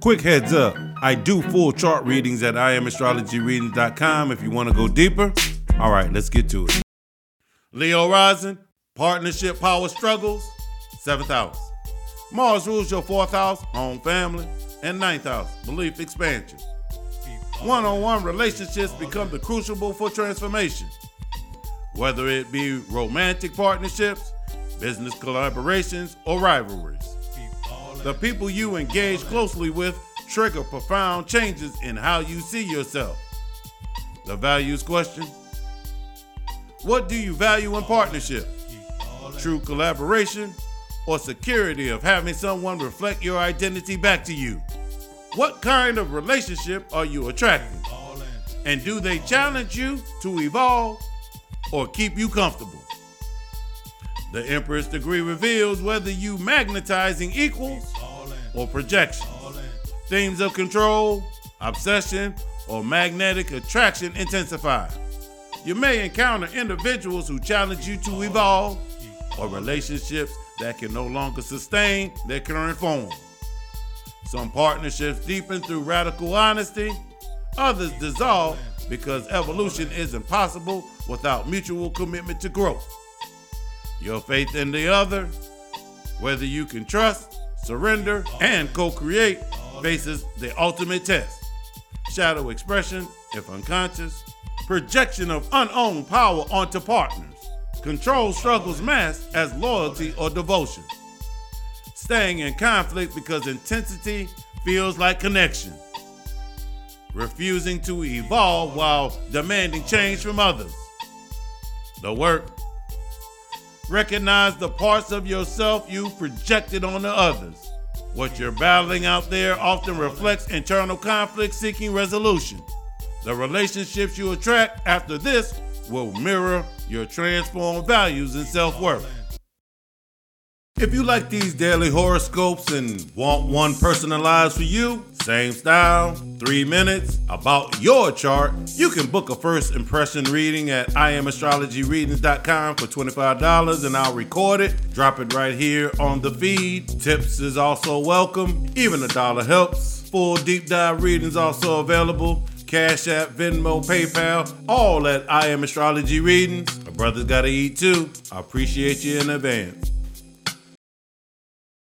Quick heads up, I do full chart readings at IamAstrologyReadings.com if you want to go deeper. All right, let's get to it. Leo rising, partnership power struggles, 7th house. Mars rules your 4th house, home family, and 9th house, belief expansion. One-on-one relationships become the crucible for transformation. Whether it be romantic partnerships, business collaborations, or rivalries. The people you engage closely with trigger profound changes in how you see yourself. The values question: what do you value in partnership? True collaboration or security of having someone reflect your identity back to you? What kind of relationship are you attracting? And do they challenge you to evolve or keep you comfortable? The Empress degree reveals whether you magnetizing equals or projection. Themes of control, obsession, or magnetic attraction intensify. You may encounter individuals who challenge you to evolve or relationships that can no longer sustain their current form. Some partnerships deepen through radical honesty, others dissolve because evolution is impossible without mutual commitment to growth. Your faith in the other, whether you can trust, surrender, and co-create, faces the ultimate test. Shadow expression, if unconscious, projection of unowned power onto partners. Control struggles masked as loyalty or devotion. Staying in conflict because intensity feels like connection. Refusing to evolve while demanding change from others. The work: recognize the parts of yourself you projected on the others. What you're battling out there often reflects internal conflict seeking resolution. The relationships you attract after this will mirror your transformed values and self-worth. If you like these daily horoscopes and want one personalized for you, same style, 3 minutes, about your chart, you can book a first impression reading at IamAstrologyReadings.com for $25 and I'll record it, drop it right here on the feed. Tips is also welcome, even $1 helps. Full deep dive readings also available. Cash App, Venmo, PayPal, all at I Am Astrology Readings. My brother's gotta eat too. I appreciate you in advance.